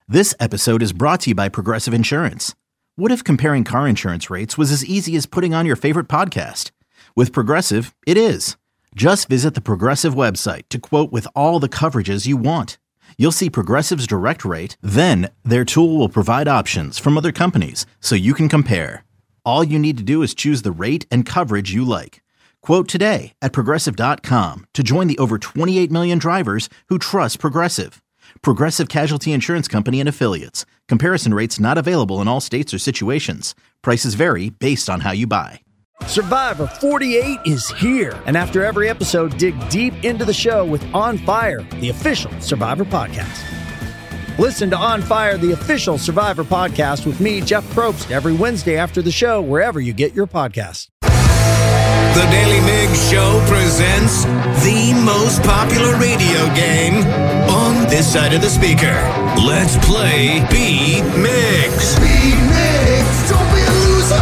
This episode is brought to you by Progressive Insurance. What if comparing car insurance rates was as easy as putting on your favorite podcast? With Progressive, it is. Just visit the Progressive website to quote with all the coverages you want. You'll see Progressive's direct rate, then their tool will provide options from other companies so you can compare. All you need to do is choose the rate and coverage you like. Quote today at Progressive.com to join the over 28 million drivers who trust Progressive. Progressive Casualty Insurance Company and Affiliates. Comparison rates not available in all states or situations. Prices vary based on how you buy. Survivor 48 is here. And after every episode, dig deep into the show with On Fire, the official Survivor podcast. Listen to On Fire, the official Survivor podcast with me, Jeff Probst, every Wednesday after the show, wherever you get your podcasts. The Daily Migs Show presents the most popular radio game on this side of the speaker. Let's play Beat Migs. Beat Migs, don't be a loser.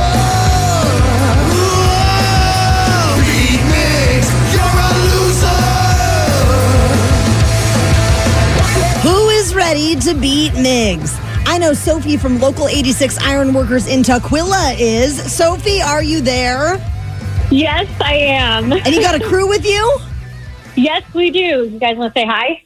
Whoa! Beat Migs, you're a loser. Who is ready to beat Migs? I know Sophie from Local 86 Ironworkers in Tukwila is. Sophie, are you there? Yes, I am. And you got a crew with you? Yes, we do. You guys want to say hi?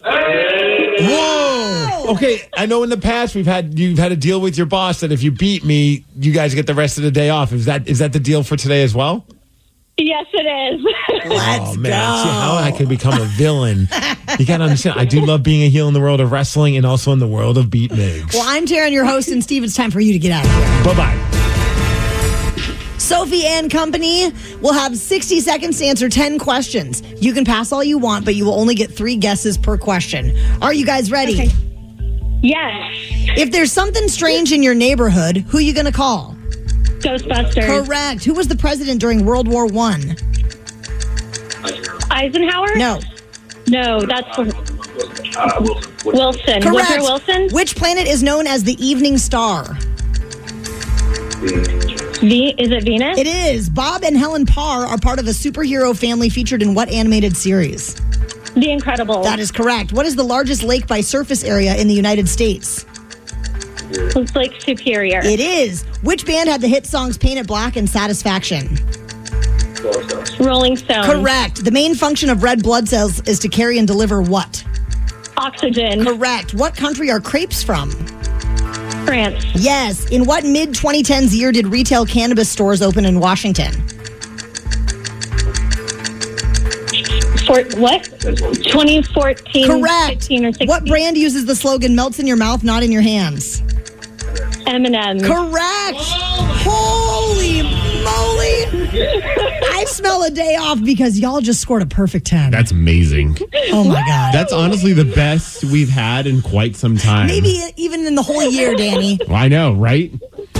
Whoa! Okay, I know in the past you've had to deal with your boss that if you beat me, you guys get the rest of the day off. Is that the deal for today as well? Yes, it is. Let's man, go. see how I can become a villain. You gotta understand, I do love being a heel in the world of wrestling and also in the world of Beat Migs. Well, I'm Taryn, your host, and Steve, it's time for you to get out of here. Bye-bye. Sophie and company will have 60 seconds to answer 10 questions. You can pass all you want, but you will only get 3 guesses per question. Are you guys ready? Okay. Yes. If there's something strange in your neighborhood, who are you going to call? Ghostbusters. Correct. Who was the president during World War I? Eisenhower? No. No, that's Wilson. Correct. Woodrow Wilson? Which planet is known as the evening star? Is it Venus? It is. Bob and Helen Parr are part of a superhero family featured in what animated series? The Incredibles. That is correct. What is the largest lake by surface area in the United States? It's Lake Superior. It is. Which band had the hit songs Paint It Black and Satisfaction? Rolling Stones. Correct. The main function of red blood cells is to carry and deliver what? Oxygen. Correct. What country are crepes from? France. Yes. In what mid-2010s year did retail cannabis stores open in Washington? What? 2014. Correct. 15 or 16. What brand uses the slogan, melts in your mouth, not in your hands? M&M. Correct. Holy moly. I smell a day off because y'all just scored a perfect 10. That's amazing. Oh, my God. That's honestly the best we've had in quite some time. Maybe even in the whole year, Danny. Well, I know, right?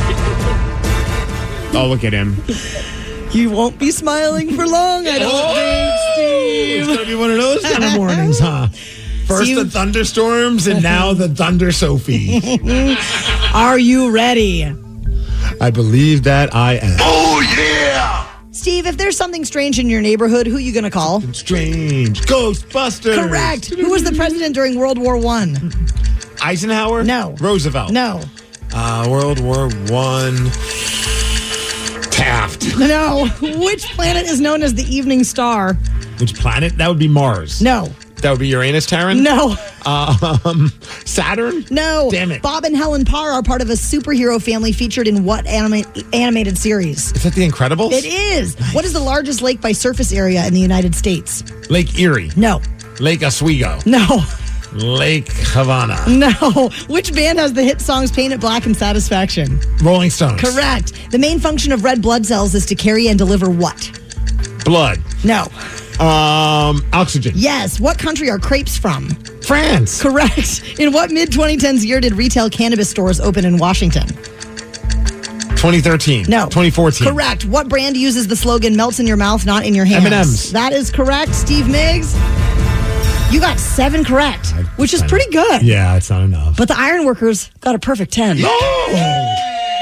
Oh, look at him. You won't be smiling for long, I don't think, Steve. It's going to be one of those kind of mornings, huh? First the thunderstorms and now the Thunder Sophie. Are you ready? I believe that I am. Oh, yeah! Steve, if there's something strange in your neighborhood, who are you going to call? Strange. Ghostbusters. Correct. Who was the president during World War I? Eisenhower? No. Roosevelt? No. World War I. Taft. No. Which planet is known as the evening star? Which planet? That would be Mars. No. That would be Uranus, Taryn? No. Saturn? No. Damn it. Bob and Helen Parr are part of a superhero family featured in what animated series? Is that The Incredibles? It is. Nice. What is the largest lake by surface area in the United States? Lake Erie. No. Lake Oswego. No. Lake Havana. No. Which band has the hit songs Paint It Black and Satisfaction? Rolling Stones. Correct. The main function of red blood cells is to carry and deliver what? Blood. No. Oxygen. Yes. What country are crepes from? France. Correct. In what mid-2010s year did retail cannabis stores open in Washington? 2013. No. 2014. Correct. What brand uses the slogan, melts in your mouth, not in your hands? M&M's. That is correct. Steve Miggs, you got 7 correct, which is pretty good. Yeah, it's not enough. But the Ironworkers got a perfect 10. No!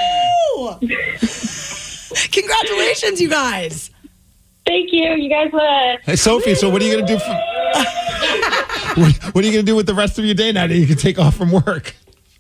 Congratulations, you guys. Thank you. You guys Hey, Sophie, so what are you going to do? What are you going to do with the rest of your day now that you can take off from work?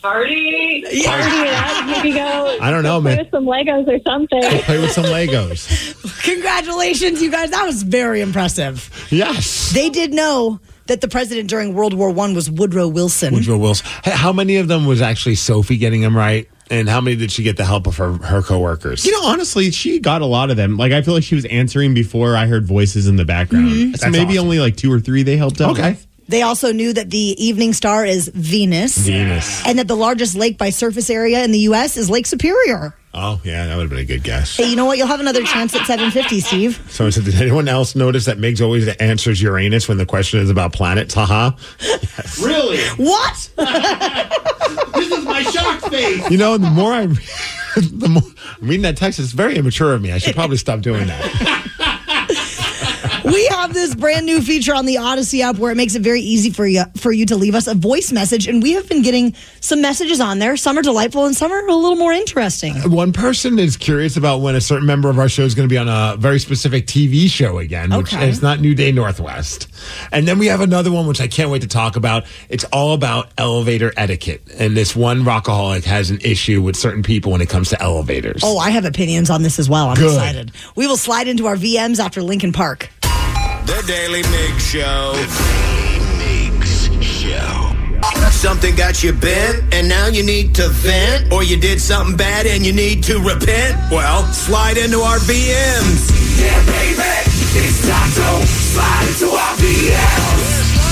Party it up. Maybe go. I don't know, play man. with some Legos or something. Play with some Legos. Congratulations, you guys. That was very impressive. Yes. They did know that the president during World War I was Woodrow Wilson. Woodrow Wilson. Hey, how many of them was actually Sophie getting them right? And how many did she get the help of her coworkers? You know, honestly, she got a lot of them. Like, I feel like she was answering before I heard voices in the background. So That's maybe awesome. only like 2 or 3 they helped out. Okay. with. They also knew that the evening star is Venus. Venus. And that the largest lake by surface area in the U.S. is Lake Superior. Oh, yeah, that would have been a good guess. Hey, you know what? You'll have another chance at 7:50, Steve. Someone said, did anyone else notice that Migs always answers Uranus when the question is about planets? Haha. Really? What? This is my shock face. You know, the more I'm reading that text, it's very immature of me. I should probably stop doing that. We have this brand new feature on the Odyssey app where it makes it very easy for you to leave us a voice message. And we have been getting some messages on there. Some are delightful and some are a little more interesting. One person is curious about when a certain member of our show is going to be on a very specific TV show again, which Okay. it's not New Day Northwest. And then we have another one, which I can't wait to talk about. It's all about elevator etiquette. And this one rockaholic has an issue with certain people when it comes to elevators. Oh, I have opinions on this as well. I'm Good. excited. We will slide into our VMs after Lincoln Park. The Daily Migs Show. The Daily Migs Show. Something got you bent, and now you need to vent, or you did something bad and you need to repent? Well, slide into our VMs. Yeah, baby, it's time to slide into our VMs.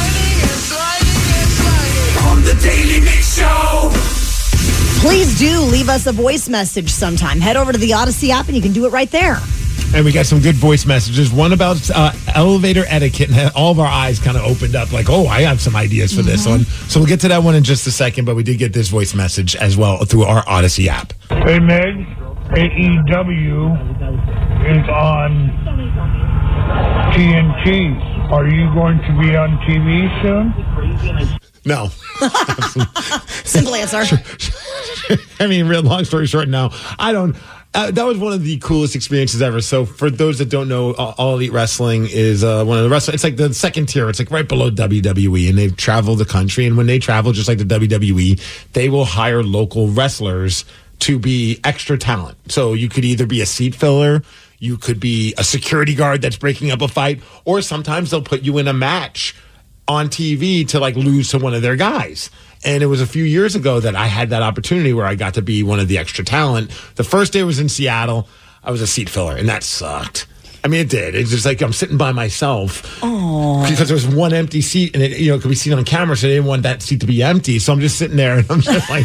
On the Daily Migs Show. Please do leave us a voice message sometime. Head over to the Odyssey app and you can do it right there. And we got some good voice messages. One about elevator etiquette, and all of our eyes kind of opened up like, oh, I have some ideas for this one. So we'll get to that one in just a second, but we did get this voice message as well through our Odyssey app. Hey, Meg, AEW is on TNT. Are you going to be on TV soon? No. Simple answer. I mean, real long story short, no. I don't. That was one of the coolest experiences ever. So for those that don't know, All Elite Wrestling is one of the wrestling. It's like the second tier. It's like right below WWE, and they've traveled the country. And when they travel, just like the WWE, they will hire local wrestlers to be extra talent. So you could either be a seat filler, you could be a security guard that's breaking up a fight, or sometimes they'll put you in a match on TV to like lose to one of their guys. And it was a few years ago that I had that opportunity where I got to be one of the extra talent. The first day was in Seattle. I was a seat filler, and that sucked. I mean, it did. It's just like I'm sitting by myself because there was one empty seat, and it could be seen on camera, so they didn't want that seat to be empty. So I'm just sitting there, and I'm just like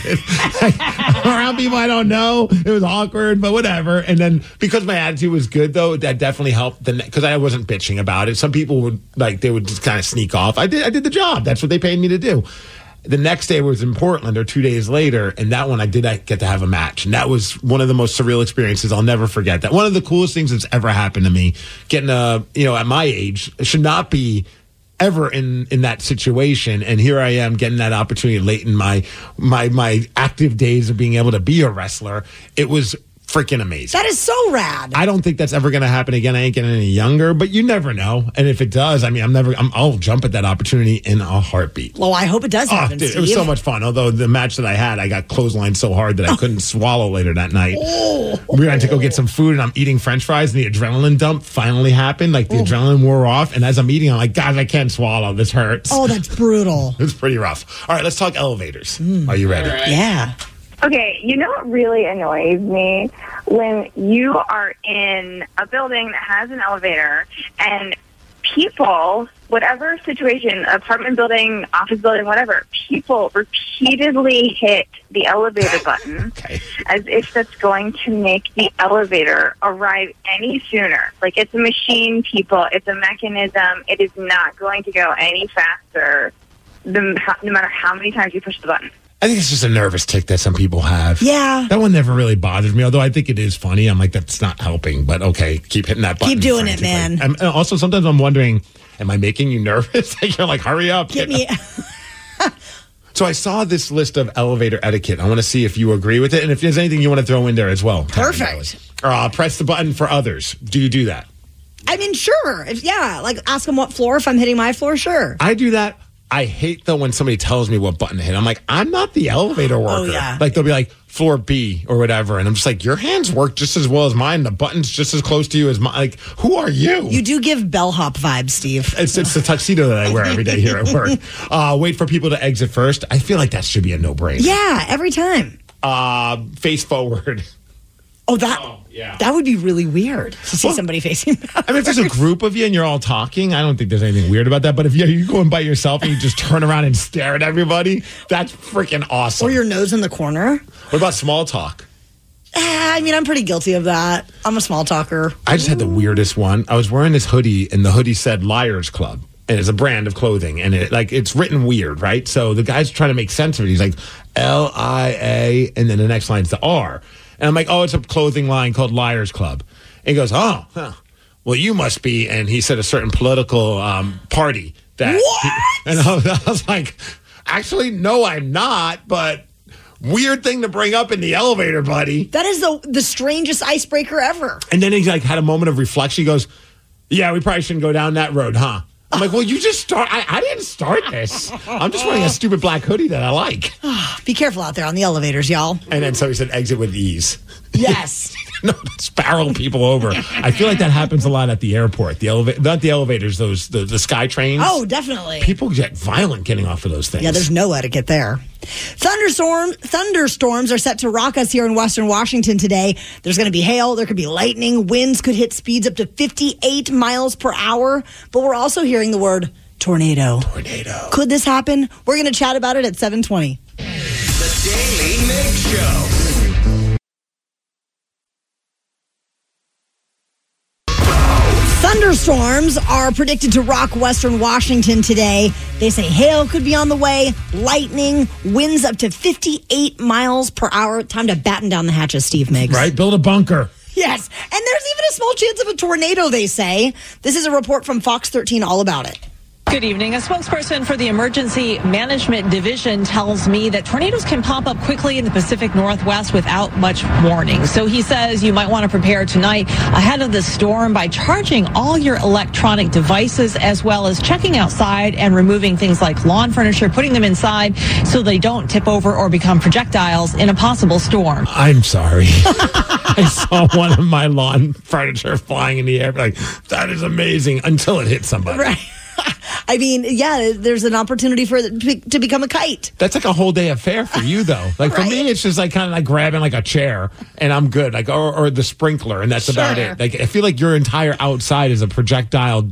around people I don't know. It was awkward, but whatever. And then because my attitude was good, though, that definitely helped. Because I wasn't bitching about it. Some people would they would just kind of sneak off. I did the job. That's what they paid me to do. The next day was in Portland, or 2 days later, and that one I did get to have a match. And that was one of the most surreal experiences. I'll never forget that. One of the coolest things that's ever happened to me, getting at my age, should not be ever in that situation. And here I am getting that opportunity late in my active days of being able to be a wrestler. It was freaking amazing. That is so rad. I don't think that's ever going to happen again. I ain't getting any younger, but you never know. And if it does, I mean, I'll jump at that opportunity in a heartbeat. Well, I hope it does happen, Dude, Steve. it was so much fun. Although the match that I had, I got clotheslined so hard that I couldn't swallow later that night. We went to go get some food, and I'm eating French fries, and the adrenaline dump finally happened. Like the adrenaline wore off, and as I'm eating, I'm like, God, I can't swallow. This hurts. Oh, that's brutal. It's pretty rough. All right, let's talk elevators. Are you ready? Yeah. Okay, you know what really annoys me? When you are in a building that has an elevator and people, whatever situation, apartment building, office building, whatever, people repeatedly hit the elevator button as if that's going to make the elevator arrive any sooner. Like, it's a machine, people. It's a mechanism. It is not going to go any faster no matter how many times you push the button. I think it's just a nervous tick that some people have. Yeah. That one never really bothers me, although I think it is funny. I'm like, that's not helping, but okay, keep hitting that button. Keep doing it, man. And also, sometimes I'm wondering, am I making you nervous? You're like, hurry up. Get me. So I saw this list of elevator etiquette. I want to see if you agree with it, and if there's anything you want to throw in there as well. Perfect. Or press the button for others. Do you do that? I mean, sure. Like ask them what floor. If I'm hitting my floor, sure. I do that I hate though when somebody tells me what button to hit. I'm like, I'm not the elevator worker. yeah. Like they'll be like floor B or whatever, and I'm just like, your hands work just as well as mine. The button's just as close to you as mine. Like, who are you? You do give bellhop vibes, Steve. It's the tuxedo that I wear every day here at work. Wait for people to exit first. I feel like that should be a no-brainer. Yeah, every time. Face forward. That would be really weird to see somebody facing backwards. I mean, if there's a group of you and you're all talking, I don't think there's anything weird about that. But if you go in by yourself and you just turn around and stare at everybody, that's freaking awesome. Or your nose in the corner. What about small talk? I mean, I'm pretty guilty of that. I'm a small talker. I just had the weirdest one. I was wearing this hoodie, and the hoodie said Liars Club. And it's a brand of clothing, and it's written weird, right? So the guy's trying to make sense of it. He's like, LIA, and then the next line's the R. And I'm like, oh, it's a clothing line called Liars Club. And he goes, well, you must be. And he said a certain political party. And I was like, actually, no, I'm not. But weird thing to bring up in the elevator, buddy. That is the strangest icebreaker ever. And then he had a moment of reflection. He goes, yeah, we probably shouldn't go down that road, huh? I'm like, well, you just start. I didn't start this. I'm just wearing a stupid black hoodie that I like. Be careful out there on the elevators, y'all. And then so he said, exit with ease. Yes. No, spiral people over. I feel like that happens a lot at the airport. Not the elevators, the sky trains. Oh, definitely. People get violent getting off of those things. Yeah, there's no etiquette there. Thunderstorms are set to rock us here in Western Washington today. There's going to be hail. There could be lightning. Winds could hit speeds up to 58 miles per hour. But we're also hearing the word tornado. Tornado. Could this happen? We're going to chat about it at 7:20. The Daily Mig Show. Thunderstorms are predicted to rock Western Washington today. They say hail could be on the way, lightning, winds up to 58 miles per hour. Time to batten down the hatches, Steve Miggs. Right? Build a bunker. Yes. And there's even a small chance of a tornado, they say. This is a report from Fox 13 all about it. Good evening. A spokesperson for the Emergency Management Division tells me that tornadoes can pop up quickly in the Pacific Northwest without much warning. So he says you might want to prepare tonight ahead of the storm by charging all your electronic devices, as well as checking outside and removing things like lawn furniture, putting them inside so they don't tip over or become projectiles in a possible storm. I'm sorry. I saw one of my lawn furniture flying in the air. Like, that is amazing, until it hit somebody. Right. I mean, yeah, there's an opportunity for it to become a kite. That's like a whole day affair for you, though. Like for me, it's just like kind of like grabbing like a chair and I'm good. Like or the sprinkler, and that's about it. Like I feel like your entire outside is a projectile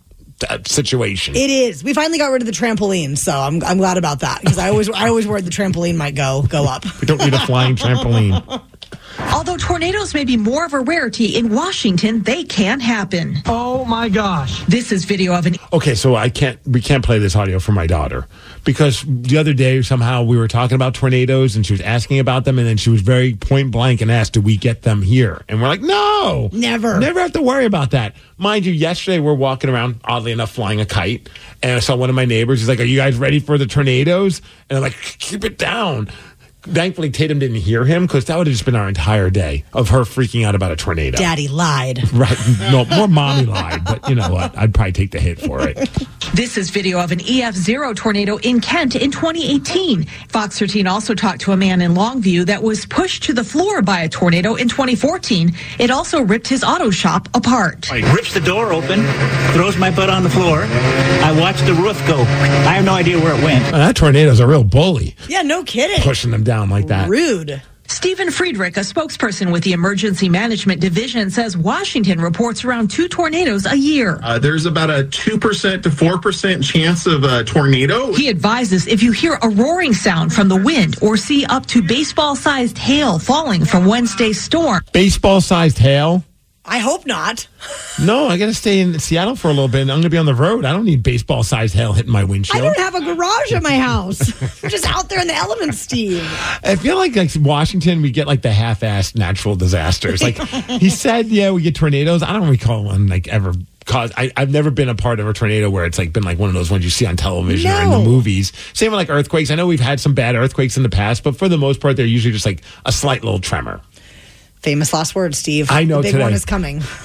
situation. It is. We finally got rid of the trampoline, so I'm glad about that, because I always worried the trampoline might go up. We don't need a flying trampoline. Although tornadoes may be more of a rarity in Washington, they can happen. Oh my gosh. This is video of an... Okay, so we can't play this audio for my daughter, because the other day somehow we were talking about tornadoes and she was asking about them, and then she was very point blank and asked, do we get them here? And we're like, no. Never have to worry about that. Mind you, yesterday we're walking around, oddly enough, flying a kite, and I saw one of my neighbors. He's like, are you guys ready for the tornadoes? And I'm like, keep it down. Thankfully, Tatum didn't hear him, because that would have just been our entire day of her freaking out about a tornado. Daddy lied. Right. No, more mommy lied, but you know what? I'd probably take the hit for it. This is video of an EF0 tornado in Kent in 2018. Fox 13 also talked to a man in Longview that was pushed to the floor by a tornado in 2014. It also ripped his auto shop apart. He rips the door open, throws my butt on the floor. I watched the roof go. I have no idea where it went. That tornado's a real bully. Yeah, no kidding. Pushing them down like that. Rude. Stephen Friedrich, a spokesperson with the Emergency Management Division, says Washington reports around 2 tornadoes a year. There's about a 2% to 4% chance of a tornado. He advises if you hear a roaring sound from the wind or see up to baseball-sized hail falling from Wednesday's storm. Baseball-sized hail? I hope not. No, I got to stay in Seattle for a little bit. I'm going to be on the road. I don't need baseball-sized hail hitting my windshield. I don't have a garage at my house. We're just out there in the elements, Steve. I feel like Washington, we get like the half-assed natural disasters. Like he said, yeah, we get tornadoes. I don't recall one like ever caused. I've never been a part of a tornado where it's like been like one of those ones you see on television or in the movies. Same with like earthquakes. I know we've had some bad earthquakes in the past, but for the most part, they're usually just like a slight little tremor. Famous last words, Steve. I know the big today. one is coming.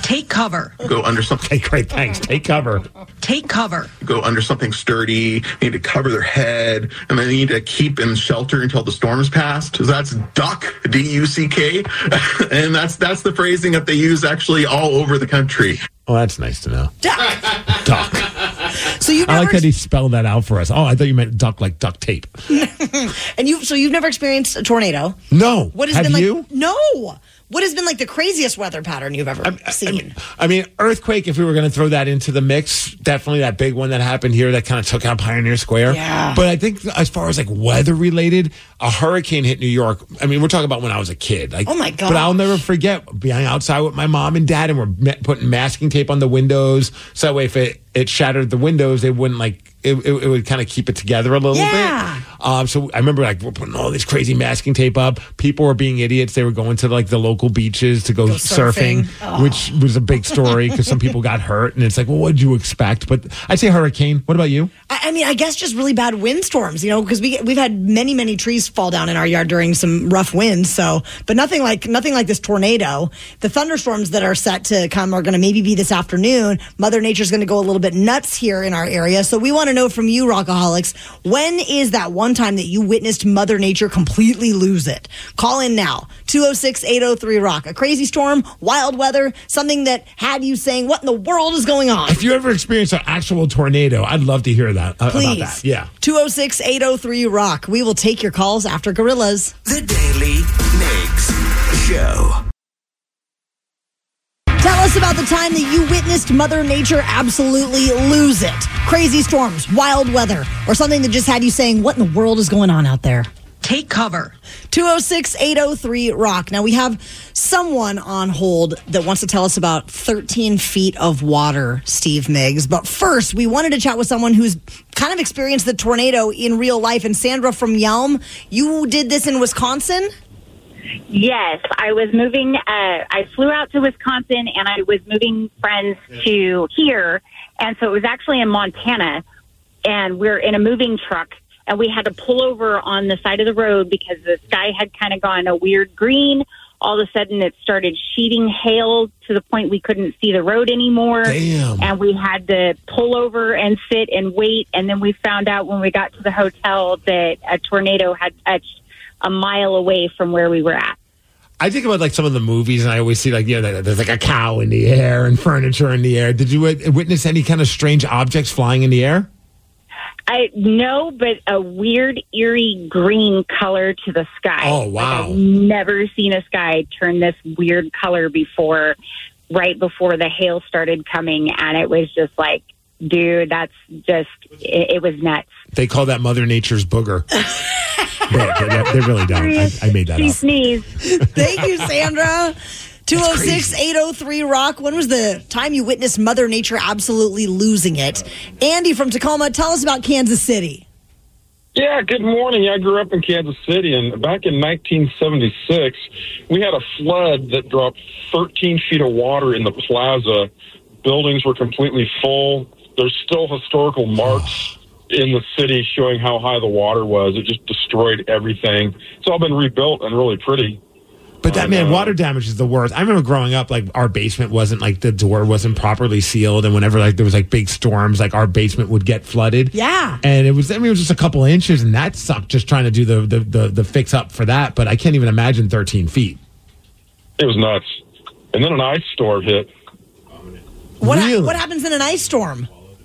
Take cover. Go under something. Okay, great. Thanks. Take cover. Take cover. Go under something sturdy. They need to cover their head, and they need to keep in shelter until the storm's passed. So that's duck, D-U-C-K, and that's the phrasing that they use actually all over the country. Oh, that's nice to know. Duck. So you I like that he spelled that out for us. Oh, I thought you meant duck like duct tape. And you've never experienced a tornado? No. What has Have been you? like? No. What has been like the craziest weather pattern you've ever seen? I mean, earthquake, if we were going to throw that into the mix, definitely that big one that happened here that kind of took out Pioneer Square. Yeah. But I think as far as like weather related, a hurricane hit New York. I mean, we're talking about when I was a kid. Like, oh my God. But I'll never forget being outside with my mom and dad, and we're putting masking tape on the windows. So that way if it shattered the windows, they wouldn't it would kind of keep it together a little bit. So I remember like we're putting all this crazy masking tape up. People were being idiots. They were going to like the local beaches to go surfing, which was a big story because some people got hurt. And it's like, well, what did you expect? But I'd say hurricane. What about you? I mean, I guess just really bad windstorms, because we've had many trees fall down in our yard during some rough winds. So, but nothing like this tornado. The thunderstorms that are set to come are going to maybe be this afternoon. Mother Nature's going to go a little bit nuts here in our area. So we want to know from you, Rockaholics, when is that one time that you witnessed Mother Nature completely lose it? Call in now. 206-803-ROCK. A crazy storm, wild weather, something that had you saying, what in the world is going on? If you ever experienced an actual tornado, I'd love to hear that. Please. About that. Yeah. 206-803-ROCK. We will take your calls after Gorillas. The Daily Migs Show. Tell us about the time that you witnessed Mother Nature absolutely lose it. Crazy storms, wild weather, or something that just had you saying, what in the world is going on out there? Take cover. 206-803-ROCK. Now, we have someone on hold that wants to tell us about 13 feet of water, Steve Miggs. But first, we wanted to chat with someone who's kind of experienced the tornado in real life. And Sandra from Yelm, you did this in Wisconsin? Yes, I was moving. I flew out to Wisconsin, and I was moving friends to here. And so it was actually in Montana, and we're in a moving truck. And we had to pull over on the side of the road because the sky had kind of gone a weird green. All of a sudden, it started sheeting hail to the point we couldn't see the road anymore. Damn. And we had to pull over and sit and wait. And then we found out when we got to the hotel that a tornado had touched a mile away from where we were at. I think about like some of the movies, and I always see like, there's like a cow in the air and furniture in the air. Did you witness any kind of strange objects flying in the air? No, but a weird, eerie green color to the sky. Oh, wow. Like, I've never seen a sky turn this weird color before, right before the hail started coming. And it was just like, dude, that's just, it was nuts. They call that Mother Nature's booger. they really don't. I made that She up. sneezed. Thank you, Sandra. 206-803-ROCK. When was the time you witnessed Mother Nature absolutely losing it? Andy from Tacoma, tell us about Kansas City. Yeah, good morning. I grew up in Kansas City, and back in 1976, we had a flood that dropped 13 feet of water in the plaza. Buildings were completely full. There's still historical marks in the city showing how high the water was. It just destroyed everything. It's all been rebuilt and really pretty. But water damage is the worst. I remember growing up, like our basement wasn't like the door wasn't properly sealed, and whenever like there was like big storms, like our basement would get flooded. Yeah, and it was just a couple of inches, and that sucked. Just trying to do the fix up for that, but I can't even imagine 13 feet. It was nuts. And then an ice storm hit. What happens in an ice storm?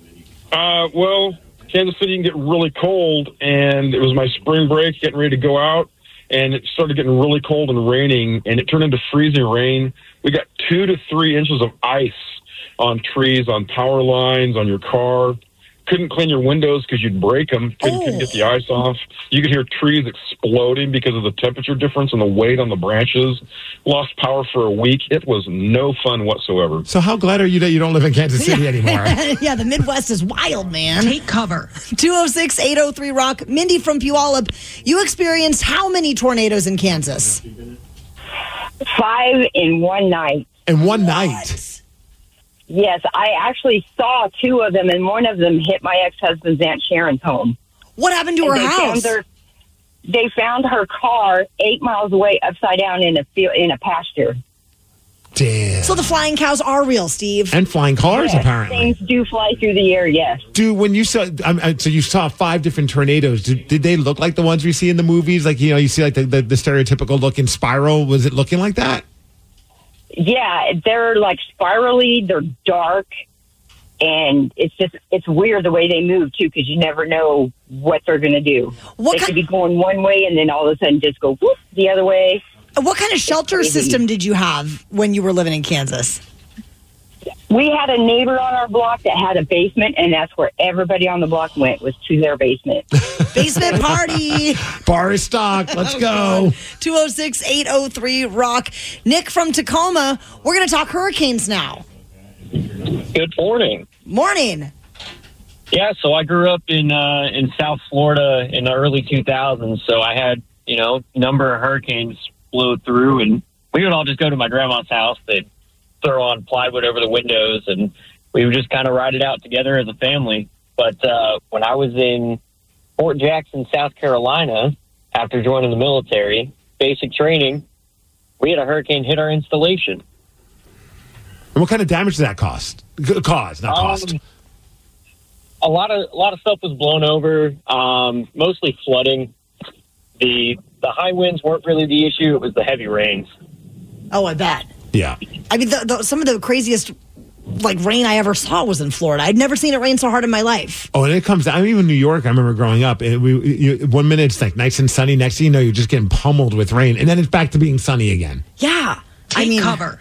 Well, Kansas City can get really cold, and it was my spring break, getting ready to go out. And it started getting really cold and raining, and it turned into freezing rain. We got 2 to 3 inches of ice on trees, on power lines, on your car. Couldn't clean your windows because you'd break them. Couldn't get the ice off. You could hear trees exploding because of the temperature difference and the weight on the branches. Lost power for a week. It was no fun whatsoever. So how glad are you that you don't live in Kansas City anymore? Yeah, the Midwest is wild, man. Take cover. 206-803-ROCK. Mindy from Puyallup, you experienced how many tornadoes in Kansas? 5 in one night. In one night? Yes, I actually saw 2 of them, and one of them hit my ex-husband's Aunt Sharon's home. What happened to her house? They found her car 8 miles away, upside down in a pasture. Damn. So the flying cows are real, Steve. And flying cars, Yes, apparently. Things do fly through the air, yes. Dude, when you saw, so you saw 5 different tornadoes. Did they look like the ones we see in the movies? Like, you see like the stereotypical looking spiral. Was it looking like that? Yeah, they're like spirally, they're dark, and it's weird the way they move, too, because you never know what they're going to do. They could be going one way and then all of a sudden just go whoop the other way. What kind of shelter system did you have when you were living in Kansas? We had a neighbor on our block that had a basement, and that's where everybody on the block went, was to their basement. Basement party. Bar is stocked. Let's go. 206-803-ROCK. Nick from Tacoma. We're going to talk hurricanes now. Good morning. Morning. Yeah, so I grew up in South Florida in the early 2000s, so I had, a number of hurricanes blow through, and we would all just go to my grandma's house. They'd throw on plywood over the windows, and we would just kind of ride it out together as a family. But when I was in Fort Jackson, South Carolina, after joining the military, basic training, we had a hurricane hit our installation. And what kind of damage did that cause? Not cost. A lot of stuff was blown over, mostly flooding. The high winds weren't really the issue. It was the heavy rains. Oh, I bet. Yeah. I mean, some of the craziest rain I ever saw was in Florida. I'd never seen it rain so hard in my life. Oh, and it comes down. Even New York, I remember growing up. 1 minute it's like nice and sunny. Next thing you know, you're just getting pummeled with rain. And then it's back to being sunny again. Yeah. Take cover.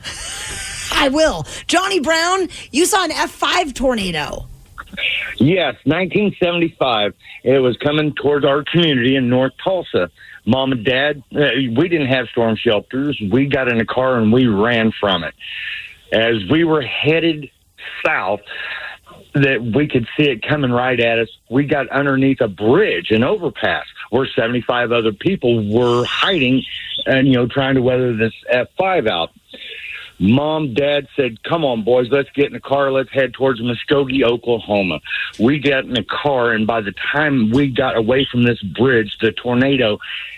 I will. Johnny Brown, you saw an F5 tornado. Yes, 1975. It was coming towards our community in North Tulsa. Mom and Dad, we didn't have storm shelters. We got in a car and we ran from it. As we were headed south, that we could see it coming right at us, we got underneath a bridge, an overpass, where 75 other people were hiding and, trying to weather this F5 out. Mom, Dad said, come on, boys, let's get in the car. Let's head towards Muskogee, Oklahoma. We got in the car, and by the time we got away from this bridge, the tornado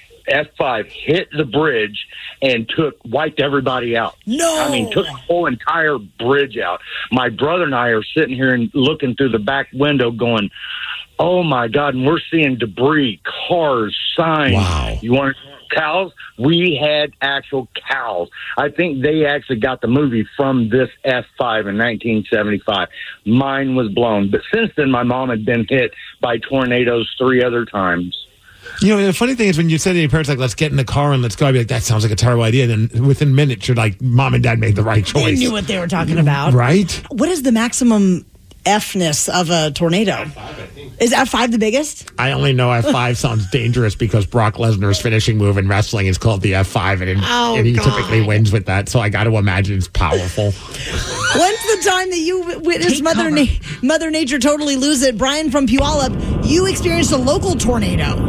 F5 hit the bridge and wiped everybody out. No! I mean, took the whole entire bridge out. My brother and I are sitting here and looking through the back window going, oh, my God, and we're seeing debris, cars, signs. Wow. You want to talk cows? We had actual cows. I think they actually got the movie from this F5 in 1975. Mine was blown. But since then, my mom had been hit by tornadoes 3 other times. The funny thing is when you say to your parents, let's get in the car and let's go, I'd be like, that sounds like a terrible idea. And then within minutes, you're like, Mom and Dad made the right choice. They knew what they were talking about. Right? What is the maximum F-ness of a tornado? F5, I think. Is F5 the biggest? I only know F5 sounds dangerous because Brock Lesnar's finishing move in wrestling is called the F5, and he typically wins with that. So I got to imagine it's powerful. When's the time that you witnessed Mother Nature totally lose it? Brian from Puyallup, you experienced a local tornado.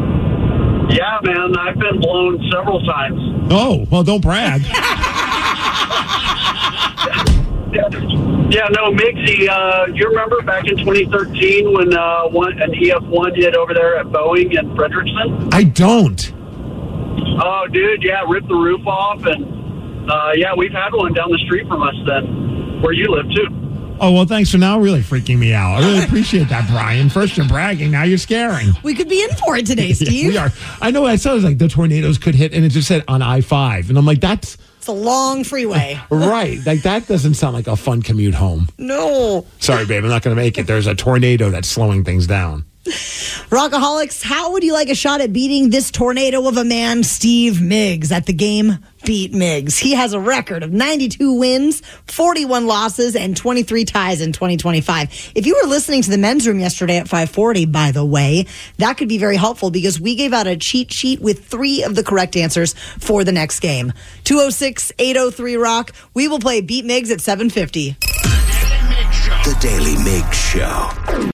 Yeah, man, I've been blown several times. Oh, well, don't brag. Yeah, no, Migsy, you remember back in 2013 when an EF-1 hit over there at Boeing in Frederickson? I don't. Oh, dude, yeah, ripped the roof off, and yeah, we've had one down the street from us then, where you live, too. Oh, well, thanks for now really freaking me out. I really appreciate that, Brian. First you're bragging, now you're scaring. We could be in for it today, Steve. Yeah, we are. I know, I saw it was the tornadoes could hit, and it just said on I-5. And I'm like, it's a long freeway. Right. That doesn't sound like a fun commute home. No. Sorry, babe, I'm not going to make it. There's a tornado that's slowing things down. Rockaholics, how would you like a shot at beating this tornado of a man, Steve Miggs, at the game Beat Miggs? He has a record of 92 wins, 41 losses, and 23 ties in 2025. If you were listening to the men's room yesterday at 540, by the way, that could be very helpful because we gave out a cheat sheet with 3 of the correct answers for the next game. 206-803-ROCK. We will play Beat Miggs at 7:50. The Daily Miggs Show.